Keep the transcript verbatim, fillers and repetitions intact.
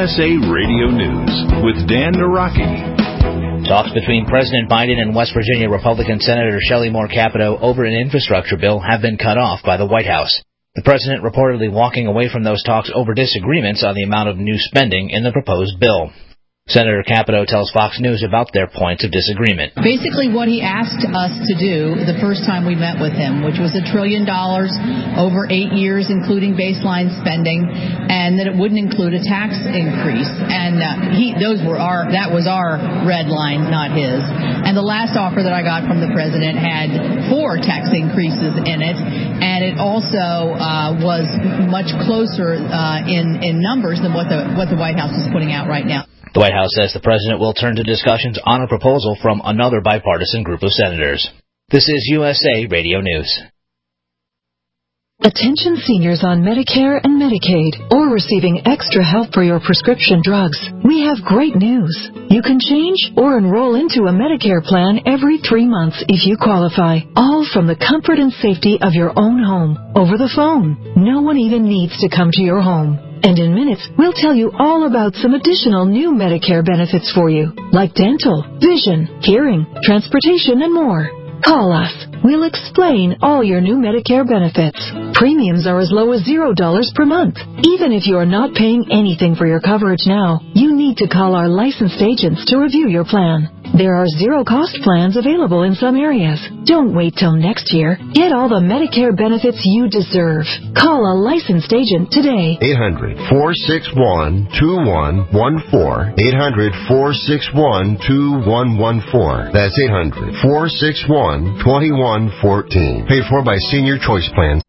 S A Radio News with Dan Naraki. Talks between President Biden and West Virginia Republican Senator Shelley Moore Capito over an infrastructure bill have been cut off by the White House. The president reportedly walking away from those talks over disagreements on the amount of new spending in the proposed bill. Senator Capito tells Fox News about their points of disagreement. Basically what he asked us to do the first time we met with him, which was a trillion dollars over eight years, including baseline spending, and that it wouldn't include a tax increase. And uh, he, those were our, that was our red line, not his. And the last offer that I got from the president had four tax increases in it, and it also uh, was much closer uh, in, in numbers than what the, what the White House is putting out right now. The White House says the president will turn to discussions on a proposal from another bipartisan group of senators. This is U S A Radio News. Attention seniors on Medicare and Medicaid or receiving extra help for your prescription drugs. We have great news. You can change or enroll into a Medicare plan every three months if you qualify, all from the comfort and safety of your own home, over the phone. No one even needs to come to your home. And in minutes, we'll tell you all about some additional new Medicare benefits for you, like dental, vision, hearing, transportation, and more. Call us. We'll explain all your new Medicare benefits. Premiums are as low as zero dollars per month. Even if you are not paying anything for your coverage now, you need to call our licensed agents to review your plan. There are zero-cost plans available in some areas. Don't wait till next year. Get all the Medicare benefits you deserve. Call a licensed agent today. eight hundred, four six one, two one one four. eight hundred, four six one, two one one four. That's eight hundred, four six one, two one one four. Paid for by Senior Choice Plans.